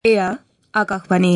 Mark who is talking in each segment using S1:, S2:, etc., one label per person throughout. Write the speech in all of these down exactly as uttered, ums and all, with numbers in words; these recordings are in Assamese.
S1: এয়া আকাশবাণী।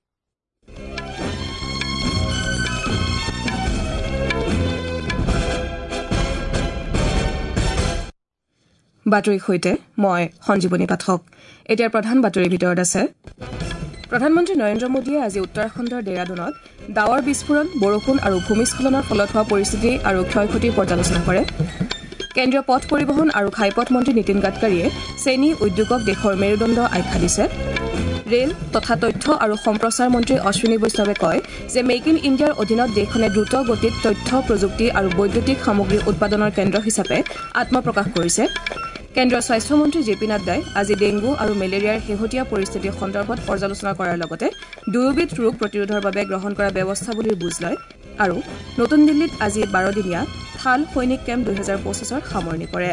S1: বাতৰিৰ সৈতে মই সঞ্জীৱনী পাঠক। এতিয়াৰ প্ৰধান বাতৰিৰ ভিতৰত আছে প্ৰধানমন্ত্ৰী নৰেন্দ্ৰ মোদীয়ে আজি উত্তৰাখণ্ডৰ ডেৰাডুনত ডাৱৰ বিস্ফোৰণ, বৰষুণ আৰু ভূমিস্খলনৰ ফলত হোৱা পৰিস্থিতি আৰু ক্ষয় ক্ষতিৰ পৰ্যালোচনা কৰে। কেন্দ্ৰীয় পথ পৰিবহণ আৰু ঘাইপথ মন্ত্ৰী নীতিন গাডকাৰীয়ে চেনী উদ্যোগক দেশৰ মেৰুদণ্ড আখ্যা দিছে। ৰেল তথা তথ্য আৰু সম্প্ৰচাৰ মন্ত্ৰী অশ্বিনী বৈষ্ণৱে কয় যে মেক ইন ইণ্ডিয়াৰ অধীনত দেশখনে দ্ৰুত গতিত তথ্য প্ৰযুক্তি আৰু বৈদ্যুতিক সামগ্ৰী উৎপাদনৰ কেন্দ্ৰ হিচাপে আত্মপ্ৰকাশ কৰিছে। কেন্দ্ৰীয় স্বাস্থ্যমন্ত্ৰী জে পি নাড্ডাই আজি ডেংগু আৰু মেলেৰিয়াৰ শেহতীয়া পৰিস্থিতিৰ সন্দৰ্ভত পৰ্যালোচনা কৰাৰ লগতে দুয়োবিধ ৰোগ প্ৰতিৰোধৰ বাবে গ্ৰহণ কৰা ব্যৱস্থাৱলীৰ বুজ লয় আৰু নতুন দিল্লীত আজি বাৰদিনীয়া থাল সৈনিক কেম্প দুহেজাৰ পঁচিছৰ সামৰণি পৰে।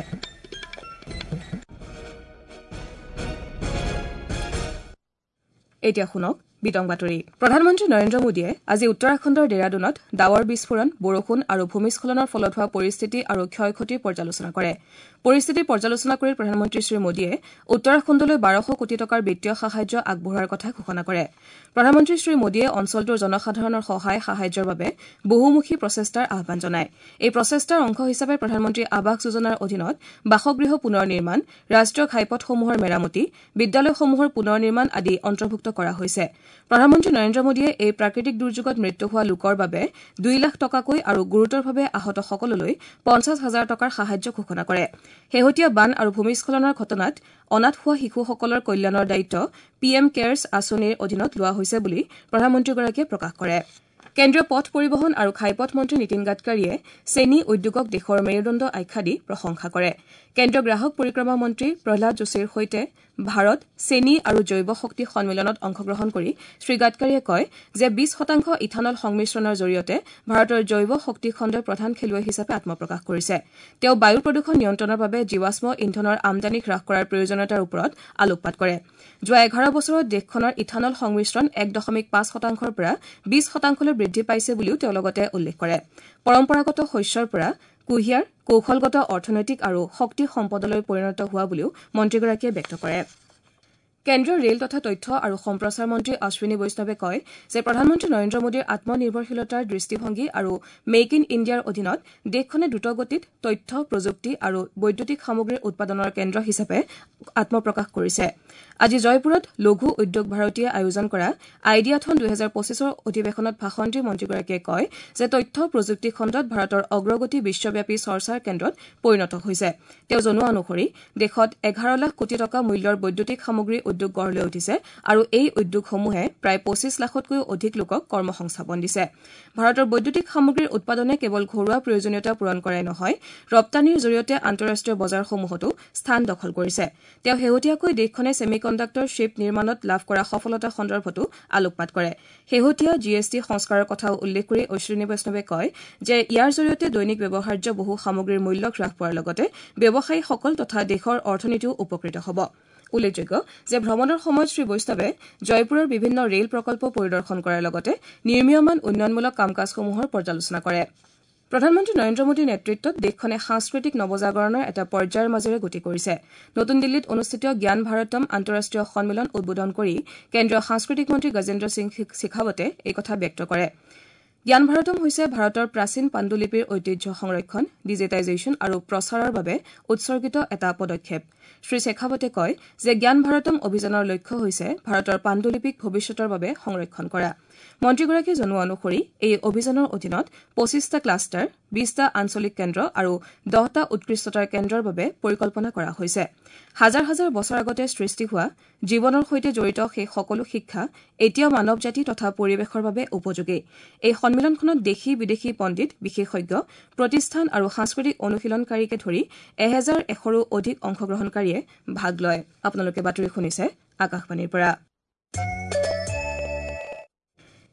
S1: এতিয়া শুনক বিতং বাতৰি। প্ৰধানমন্ত্ৰী নৰেন্দ্ৰ মোদীয়ে আজি উত্তৰাখণ্ডৰ ডেৰাডুনত ডাৱৰ বিস্ফোৰণ, বৰষুণ আৰু ভূমিস্খলনৰ ফলত হোৱা পৰিস্থিতি আৰু ক্ষয় ক্ষতিৰ পৰ্যালোচনা কৰে। পৰিস্থিতিৰ পৰ্যালোচনা কৰি প্ৰধানমন্ত্ৰী শ্ৰীমোদীয়ে উত্তৰাখণ্ডলৈ বাৰশ কোটি টকাৰ বিত্তীয় সাহায্য আগবঢ়োৱাৰ কথা ঘোষণা কৰে। প্ৰধানমন্ত্ৰী শ্ৰীমোদীয়ে অঞ্চলটোৰ জনসাধাৰণৰ সহায় সাহায্যৰ বাবে বহুমুখী প্ৰচেষ্টাৰ আহান জনায়। এই প্ৰচেষ্টাৰ অংশ হিচাপে প্ৰধানমন্ত্ৰী আৱাস যোজনাৰ অধীনত বাসগৃহ পুনৰ নিৰ্মাণ, ৰাষ্ট্ৰীয় ঘাইপথসমূহৰ মেৰামতি, বিদ্যালয়সমূহৰ পুনৰ নিৰ্মাণ আদি অন্তৰ্ভুক্ত কৰা হৈছে। প্ৰধানমন্ত্ৰী নৰেন্দ্ৰ মোদীয়ে এই প্ৰাকৃতিক দুৰ্যোগত মৃত্যু হোৱা লোকৰ বাবে দুই লাখ টকাকৈ আৰু গুৰুতৰভাৱে আহত সকললৈ পঞ্চাছ হাজাৰ টকাৰ সাহায্য ঘোষণা কৰে। শেহতীয়া বান আৰু ভূমিস্খলনৰ ঘটনাত অনাথ হোৱা শিশুসকলৰ কল্যাণৰ দায়িত্ব পি এম কেয়াৰ্ছ আঁচনিৰ অধীনত লোৱা হৈছে বুলি প্ৰধানমন্ত্ৰীগৰাকীয়ে প্ৰকাশ কৰে। কেন্দ্ৰীয় পথ পৰিবহণ আৰু ঘাইপথ মন্ত্ৰী নীতিন গাডকাৰীয়ে চেনী উদ্যোগক দেশৰ মেৰুদণ্ড আখ্যা দি প্ৰশংসা কৰে। কেন্দ্ৰীয় গ্ৰাহক পৰিক্ৰমা মন্ত্ৰী প্ৰহ্লাদ যোশীৰ সৈতে ভাৰত চেনী আৰু জৈৱ শক্তি সন্মিলনত অংশগ্ৰহণ কৰি শ্ৰীগাডকাৰীয়ে কয় যে বিশ শতাংশ ইথানল সংমিশ্ৰণৰ জৰিয়তে ভাৰতৰ জৈৱ শক্তি খণ্ডই প্ৰধান খেলুৱৈ হিচাপে আত্মপ্ৰকাশ কৰিছে। তেওঁ বায়ু প্ৰদূষণ নিয়ন্ত্ৰণৰ বাবে জীৱাশ্ম ইন্ধনৰ আমদানি হ্ৰাস কৰাৰ প্ৰয়োজনীয়তাৰ ওপৰত আলোকপাত কৰে। যোৱা এঘাৰ বছৰত দেশখনৰ ইথানল সংমিশ্ৰণ এক দশমিক পাঁচ শতাংশৰ পৰা বিশ শতাংশলৈ বৃদ্ধি পাইছে বুলিও তেওঁ লগতে উল্লেখ কৰে। পৰম্পৰাগত শস্যৰ পৰা কুঁহিয়াৰ কৌশলগত অৰ্থনৈতিক আৰু শক্তি সম্পদলৈ পৰিণত হোৱা বুলিও মন্ত্ৰীগৰাকীয়ে ব্যক্ত কৰে। কেন্দ্ৰীয় ৰেল তথা তথ্য আৰু সম্প্ৰচাৰ মন্ত্ৰী অশ্বিনী বৈষ্ণৱে কয় যে প্ৰধানমন্ত্ৰী নৰেন্দ্ৰ মোদীৰ আত্মনিৰ্ভৰশীলতাৰ দৃষ্টিভংগী আৰু মেক ইন ইণ্ডিয়াৰ অধীনত দেশখনে দ্ৰুতগতিত তথ্য প্ৰযুক্তি আৰু বৈদ্যুতিক সামগ্ৰীৰ উৎপাদনৰ কেন্দ্ৰ হিচাপে আত্মপ্ৰকাশ কৰিছে। আজি জয়পুৰত লঘু উদ্যোগ ভাৰতীয়ে আয়োজন কৰা আইডিয়াথন দুহেজাৰ পঁচিছৰ অধিৱেশনত ভাষণ দি মন্ত্ৰীগৰাকীয়ে কয় যে তথ্য প্ৰযুক্তি খণ্ডত ভাৰতৰ অগ্ৰগতি বিশ্বব্যাপী চৰ্চাৰ কেন্দ্ৰত পৰিণত হৈছে। তেওঁ জনোৱা অনুসৰি দেশত এঘাৰ লাখ কোটি টকা মূল্যৰ বৈদ্যুতিক সামগ্ৰী উদ্যোগ গঢ় লৈ উঠিছে আৰু এই উদ্যোগসমূহে প্ৰায় পঁচিছ লাখতকৈও অধিক লোকক কৰ্মসংস্থাপন দিছে। ভাৰতৰ বৈদ্যুতিক সামগ্ৰীৰ উৎপাদনে কেৱল ঘৰুৱা প্ৰয়োজনীয়তা পূৰণ কৰাই নহয়, ৰপ্তানিৰ জৰিয়তে আন্তঃৰাষ্ট্ৰীয় বজাৰসমূহতো স্থান দখল কৰিছে। তেওঁ শেহতীয়াকৈ দেশখনে ছেমি কণ্ডাক্টৰ শ্বিপ নিৰ্মাণত লাভ কৰা সফলতা সন্দৰ্ভতো আলোকপাত কৰে। শেহতীয়া জি এছ টি সংস্কাৰৰ কথাও উল্লেখ কৰি অশ্বিনী বৈষ্ণৱে কয় যে ইয়াৰ জৰিয়তে দৈনিক ব্যৱহাৰ্য বহু সামগ্ৰীৰ মূল্য হ্ৰাস পোৱাৰ লগতে ব্যৱসায়ীসকল তথা দেশৰ অৰ্থনীতিও উপকৃত হ'ব। উল্লেখযোগ্য যে ভ্ৰমণৰ সময়ত শ্ৰী বৈষ্ণৱে জয়পুৰৰ বিভিন্ন ৰেল প্ৰকল্প পৰিদৰ্শন কৰাৰ লগতে নিৰ্মীয়মান উন্নয়নমূলক কাম কাজসমূহৰ পৰ্যালোচনা কৰে। প্ৰধানমন্ত্ৰী নৰেন্দ্ৰ মোদীৰ নেতৃত্বত দেশখনে সাংস্কৃতিক নৱজাগৰণৰ এটা পৰ্যায়ৰ মাজেৰে গতি কৰিছে। নতুন দিল্লীত অনুষ্ঠিত জ্ঞান ভাৰতম আন্তঃৰাষ্ট্ৰীয় সন্মিলন উদ্বোধন কৰি কেন্দ্ৰীয় সাংস্কৃতিক মন্ত্ৰী গজেন্দ্ৰ সিং শেখাৱতে এই কথা ব্যক্ত কৰে। জ্ঞান ভাৰতম হৈছে ভাৰতৰ প্ৰাচীন পাণ্ডুলিপিৰ ঐতিহ্য সংৰক্ষণ, ডিজিটাইজেশ্যন আৰু প্ৰচাৰৰ বাবে উৎসৰ্গিত এটা পদক্ষেপ। শ্ৰী শেখাৱতে কয় যে জ্ঞান ভাৰতম অভিযানৰ লক্ষ্য হৈছে ভাৰতৰ পাণ্ডুলিপিক ভৱিষ্যতৰ বাবে সংৰক্ষণ কৰা। মন্ত্ৰীগৰাকীয়ে জনোৱা অনুসৰি এই অভিযানৰ অধীনত পঁচিছটা ক্লাষ্টাৰ, বিশটা আঞ্চলিক কেন্দ্ৰ আৰু দহটা উৎকৃষ্টতাৰ কেন্দ্ৰৰ বাবে পৰিকল্পনা কৰা হৈছে। হাজাৰ হাজাৰ বছৰ আগতে সৃষ্টি হোৱা জীৱনৰ সৈতে জড়িত সেই সকলো শিক্ষা এতিয়াও মানৱ জাতি তথা পৰিৱেশৰ বাবে উপযোগী। এই সন্মিলনখনত দেশী বিদেশী পণ্ডিত, বিশেষজ্ঞ, প্ৰতিষ্ঠান আৰু সাংস্কৃতিক অনুশীলনকাৰীকে ধৰি এহেজাৰ এশৰো অধিক অংশগ্ৰহণকাৰীয়ে ভাগ লয়। আপোনালোকে বাতৰি শুনিছে আকাশবাণীৰ পৰা।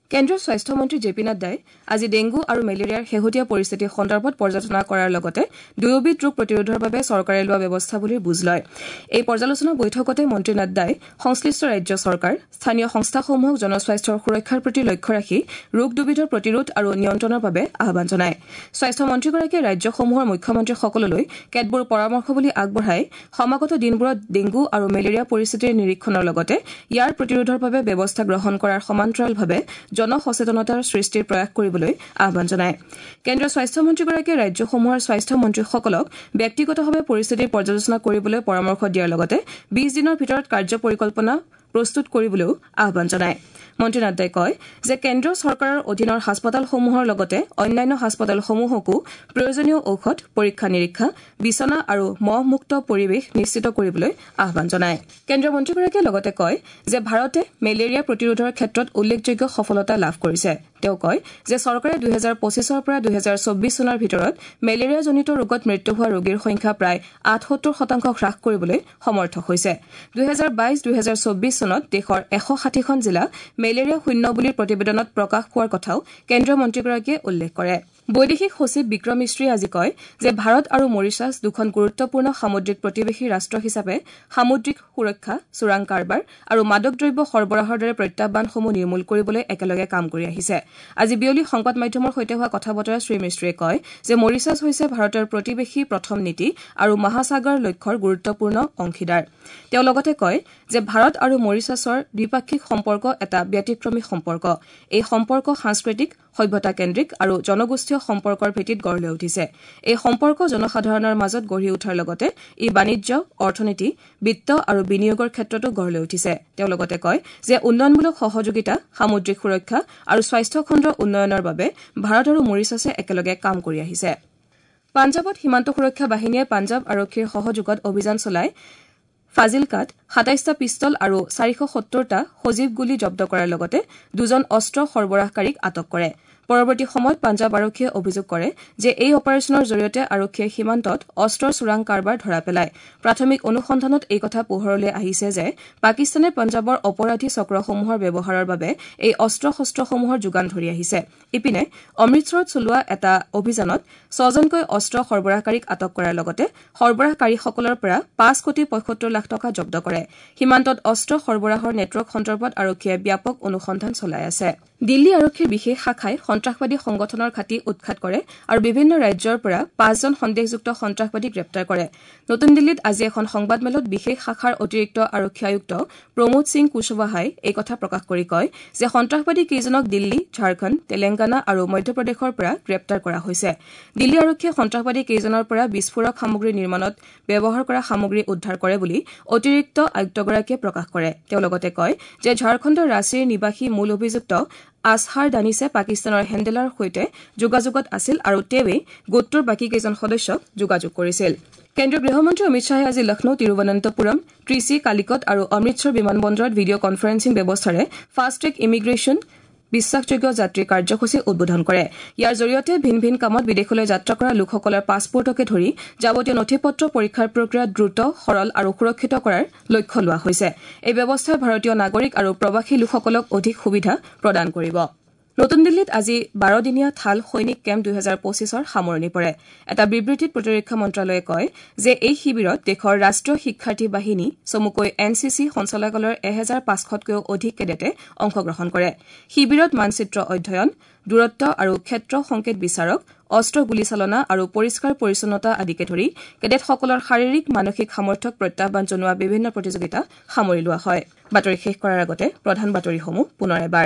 S1: কেন্দ্ৰীয় স্বাস্থ্য মন্ত্ৰী জে পি নাড্ডাই আজি ডেংগু আৰু মেলেৰিয়াৰ শেহতীয়া পৰিস্থিতি সন্দৰ্ভত পৰ্যালোচনা কৰাৰ লগতে দুয়োবিধ ৰোগ প্ৰতিৰোধৰ বাবে চৰকাৰে লোৱা ব্যৱস্থাৱলীৰ বুজ লয় এই পৰ্যালোচনা বৈঠকতে মন্ত্ৰী নাড্ডাই সংশ্লিষ্ট ৰাজ্য চৰকাৰ স্থানীয় সংস্থাসমূহক জনস্বাস্থ্যৰ সুৰক্ষাৰ প্ৰতি লক্ষ্য ৰাখি ৰোগ দুবিধৰ প্ৰতিৰোধ আৰু নিয়ন্ত্ৰণৰ বাবে আহ্বান জনায় স্বাস্থ্য মন্ত্ৰীগৰাকীয়ে ৰাজ্যসমূহৰ মুখ্যমন্ত্ৰীসকললৈ কেতবোৰ পৰামৰ্শাৱলী আগবঢ়াই সমাগত দিনবোৰত ডেংগু আৰু মেলেৰিয়া পৰিস্থিতিৰ নিৰীক্ষণৰ লগতে ইয়াৰ প্ৰতিৰোধৰ বাবে ব্যৱস্থা গ্ৰহণ কৰাৰ সমান্তৰালভাৱে জনসচেতনতাৰ সৃষ্টিৰ প্ৰয়াস কৰিবলৈ আহ্বান জনায় কেন্দ্ৰীয় স্বাস্থ্য মন্ত্ৰীগৰাকীয়ে ৰাজ্যসমূহৰ স্বাস্থ্য মন্ত্ৰীসকলক ব্যক্তিগতভাৱে পৰিস্থিতিৰ পৰ্যালোচনা কৰিবলৈ পৰামৰ্শ দিয়াৰ লগতে বিশ দিনৰ ভিতৰত কাৰ্য পৰিকল্পনা প্ৰস্তুত কৰিবলৈও আহ্বান জনায় মন্ত্ৰী নাড্ডাই কয় যে কেন্দ্ৰীয় চৰকাৰৰ অধীনৰ হাস্পতালসমূহৰ লগতে অন্যান্য হাস্পতালসমূহকো প্ৰয়োজনীয় ঔষধ পৰীক্ষা নিৰীক্ষা বিছনা আৰু মহমুক্ত পৰিৱেশ নিশ্চিত কৰিবলৈ আহ্বান জনায় কেন্দ্ৰীয় মন্ত্ৰীগৰাকীয়ে লগতে কয় যে ভাৰতে মেলেৰিয়া প্ৰতিৰোধৰ ক্ষেত্ৰত উল্লেখযোগ্য সফলতা লাভ কৰিছে তেওঁ কয় যে চৰকাৰে দুই হাজাৰ পঁচিছৰ পৰা দুই হাজাৰ চৌব্বিছ চনৰ ভিতৰত মেলেৰিয়াজনিত ৰোগত মৃত্যু হোৱা ৰোগীৰ সংখ্যা প্ৰায় আঠসত্তৰ শতাংশ হ্ৰাস কৰিবলৈ সমৰ্থ হৈছে দুই হাজাৰ বাইছ দুই হাজাৰ চৌব্বিছ চনত দেশৰ এশ ষাঠিখন জিলা মেলেৰিয়া শূন্য বুলি প্ৰতিবেদনত প্ৰকাশ পোৱাৰ কথাও কেন্দ্ৰীয় মন্ত্ৰীগৰাকীয়ে উল্লেখ কৰে বৈদেশিক সচিব বিক্ৰম মিশ্ৰীয়ে আজি কয় যে ভাৰত আৰু মৰিছাছ দুখন গুৰুত্বপূৰ্ণ সামুদ্ৰিক প্ৰতিবেশী ৰাষ্ট্ৰ হিচাপে সামুদ্ৰিক সুৰক্ষা চোৰাং কাৰবাৰ আৰু মাদক দ্ৰব্য সৰবৰাহৰ দৰে প্ৰত্যাহ্বানসমূহ নিৰ্মূল কৰিবলৈ একেলগে কাম কৰি আহিছে আজি বিয়লি সংবাদ মাধ্যমৰ সৈতে হোৱা কথা বতৰাত শ্ৰী মিশ্ৰীয়ে কয় যে মৰিছাছ হৈছে ভাৰতৰ প্ৰতিবেশী প্ৰথম নীতি আৰু মহাসাগৰ লক্ষ্যৰ গুৰুত্বপূৰ্ণ অংশীদাৰ তেওঁ লগতে কয় যে ভাৰত আৰু মৰিছাছৰ দ্বিপাক্ষিক সম্পৰ্ক এটা ব্যতিক্ৰমী সম্পৰ্ক এই সম্পৰ্ক সাংস্কৃতিক সভ্যতা কেন্দ্ৰিক আৰু জনগোষ্ঠীয় সম্পৰ্কৰ ভিত্তিত গঢ় লৈ উঠিছে এই সম্পৰ্ক জনসাধাৰণৰ মাজত গঢ়ি উঠাৰ লগতে ই বাণিজ্য অৰ্থনীতি বিত্ত আৰু বিনিয়োগৰ ক্ষেত্ৰতো গঢ় লৈ উঠিছে তেওঁ লগতে কয় যে উন্নয়নমূলক সহযোগিতা সামুদ্ৰিক সুৰক্ষা আৰু স্বাস্থ্য খণ্ডৰ উন্নয়নৰ বাবে ভাৰত আৰু মৰিছাছে একেলগে কাম কৰি আহিছে পাঞ্জাৱত সীমান্ত সুৰক্ষা বাহিনীয়ে পাঞ্জাৱ আৰক্ষীৰ সহযোগত অভিযান চলায় ফাজিলকাত সাতাইশটা পিষ্টল আৰু চাৰিশ সত্তৰটা সজীৱ গুলী জব্দ কৰাৰ লগতে দুজন অস্ত্ৰ সৰবৰাহকাৰীক আটক কৰে পৰৱৰ্তী সময়ত পাঞ্জাৱ আৰক্ষীয়ে অভিযোগ কৰে যে এই অপাৰেচনৰ জৰিয়তে আৰক্ষীয়ে সীমান্তত অস্ত্ৰৰ চোৰাং কাৰবাৰ ধৰা পেলায় প্ৰাথমিক অনুসন্ধানত এই কথা পোহৰলৈ আহিছে যে পাকিস্তানে পাঞ্জাৱৰ অপৰাধী চক্ৰসমূহৰ ব্যৱহাৰৰ বাবে এই অস্ত্ৰ শস্ত্ৰসমূহৰ যোগান ধৰি আহিছে ইপিনে অমৃতসৰত চলোৱা এটা অভিযানত ছজনকৈ অস্ত্ৰ সৰবৰাহকাৰীক আটক কৰাৰ লগতে সৰবৰাহকাৰীসকলৰ পৰা পাঁচ কোটি পঁয়সত্তৰ লাখ টকা জব্দ কৰে সীমান্তত অস্ত্ৰ সৰবৰাহৰ নেটৱৰ্ক সন্দৰ্ভত আৰক্ষীয়ে ব্যাপক অনুসন্ধান চলাই আছে দিল্লী আৰক্ষীৰ বিশেষ শাখাই সন্ত্ৰাসবাদী সংগঠনৰ খাটি উৎখাত কৰে আৰু বিভিন্ন ৰাজ্যৰ পৰা পাঁচজন সন্দেহযুক্ত সন্ত্ৰাসবাদীক গ্ৰেপ্তাৰ কৰে নতুন দিল্লীত আজি এখন সংবাদমেলত বিশেষ শাখাৰ অতিৰিক্ত আৰক্ষী আয়ুক্ত প্ৰমোদ সিং কুশৱাহাই এই কথা প্ৰকাশ কৰি কয় যে সন্ত্ৰাসবাদী কেইজনক দিল্লী ঝাৰখণ্ড তেলেংগানা আৰু মধ্যপ্ৰদেশৰ পৰা গ্ৰেপ্তাৰ কৰা হৈছে দিল্লী আৰক্ষীয়ে সন্ত্ৰাসবাদী কেইজনৰ পৰা বিস্ফোৰক সামগ্ৰী নিৰ্মাণত ব্যৱহাৰ কৰা সামগ্ৰী উদ্ধাৰ কৰে বুলি অতিৰিক্ত আয়ুক্তগৰাকীয়ে প্ৰকাশ কৰে তেওঁ লগতে কয় যে ঝাৰখণ্ডৰ ৰাঁচীৰ নিবাসী মূল অভিযুক্ত আসহাৰ দানিছে পাকিস্তানৰ হেণ্ডেলাৰ সৈতে যোগাযোগত আছিল আৰু তেৱেই গোটটোৰ বাকী কেইজন সদস্যক যোগাযোগ কৰিছিল কেন্দ্ৰীয় গৃহমন্ত্ৰী অমিত শ্বাহে আজি লক্ষ্ণৌ তিৰুৱনন্তপুৰম ত্ৰিচি কালিকট আৰু অমৃতসৰ বিমানবন্দৰত ভিডিঅ' কনফাৰেন্সিং ব্যৱস্থাৰে ফাষ্ট ট্ৰেক ইমিগ্ৰেশ্যন বিশ্বাসযোগ্য যাত্ৰী কাৰ্যসূচী উদ্বোধন কৰে ইয়াৰ জৰিয়তে ভিন ভিন কামত বিদেশলৈ যাত্ৰা কৰা লোকসকলৰ পাছপৰ্টকে ধৰি যাৱতীয় নথিপত্ৰ পৰীক্ষাৰ প্ৰক্ৰিয়া দ্ৰুত সৰল আৰু সুৰক্ষিত কৰাৰ লক্ষ্য লোৱা হৈছে এই ব্যৱস্থাই ভাৰতীয় নাগৰিক আৰু প্ৰৱাসী লোকসকলক অধিক সুবিধা প্ৰদান কৰিব নতুন দিল্লীত আজি বাৰদিনীয়া থাল সৈনিক কেম্প দুই হাজাৰ পঁচিছৰ সামৰণি পৰে এটা বিবৃতিত প্ৰতিৰক্ষা মন্ত্ৰালয়ে কয় যে এই শিবিৰত দেশৰ ৰাষ্ট্ৰীয় শিক্ষাৰ্থী বাহিনী চমুকৈ এন চি চি সঞ্চালকালয়ৰ এহেজাৰ পাঁচশতকৈও অধিক কেডেটে অংশগ্ৰহণ কৰে শিবিৰত মানচিত্ৰ অধ্যয়ন দূৰত্ব আৰু ক্ষেত্ৰ সংকেত বিচাৰক অস্ত্ৰ গুলীচালনা আৰু পৰিষ্কাৰ পৰিচ্ছন্নতা আদিকে ধৰি কেডেটসকলৰ শাৰীৰিক মানসিক সামৰ্থ্যক প্ৰত্যাহ্বান জনোৱা বিভিন্ন প্ৰতিযোগিতা সামৰি লোৱা হয় বাতৰি শেষ কৰাৰ আগতে প্ৰধান বাতৰিসমূহ পুনৰ এবাৰ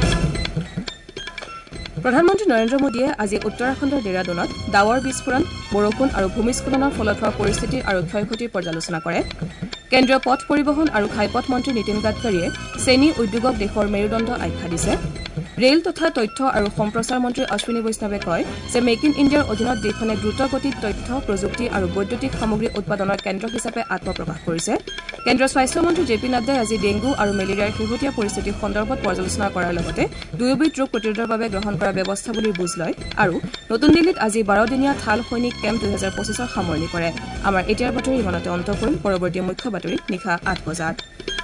S1: প্ৰধানমন্ত্ৰী নৰেন্দ্ৰ মোদীয়ে আজি উত্তৰাখণ্ডৰ ডেৰাডুনত ডাৱৰ বিস্ফোৰণ বৰষুণ আৰু ভূমিস্খলনৰ ফলত হোৱা পৰিস্থিতি আৰু ক্ষয়ক্ষতিৰ পৰ্যালোচনা কৰে কেন্দ্ৰীয় পথ পৰিবহণ আৰু ঘাইপথ মন্ত্ৰী নীতিন গাডকাৰীয়ে চেনী উদ্যোগক দেশৰ মেৰুদণ্ড আখ্যা দিছে ৰেল তথা তথ্য আৰু সম্প্ৰচাৰ মন্ত্ৰী অশ্বিনী বৈষ্ণৱে কয় যে মেক ইন ইণ্ডিয়াৰ অধীনত দেশখনে দ্ৰুতগতিত তথ্য প্ৰযুক্তি আৰু বৈদ্যুতিক সামগ্ৰী উৎপাদনৰ কেন্দ্ৰ হিচাপে আত্মপ্ৰকাশ কৰিছে কেন্দ্ৰীয় স্বাস্থ্য মন্ত্ৰী জে পি নাড্ডাই আজি ডেংগু আৰু মেলেৰিয়াৰ শেহতীয়া পৰিস্থিতি সন্দৰ্ভত পৰ্যালোচনা কৰাৰ লগতে দুয়োবিধ ৰোগ প্ৰতিৰোধৰ বাবে গ্ৰহণ কৰা ব্যৱস্থাৱলীৰ বুজ লয় আৰু নতুন দিল্লীত আজি বাৰদিনীয়া থাল সৈনিক কেম্প দুই হাজাৰ পঁচিছৰ সামৰণি কৰে আমাৰ এতিয়াৰ বাতৰি ইমানতে অন্ত পৰিল পৰৱৰ্তী মুখ্য বাতৰি নিশা আঠ বজাত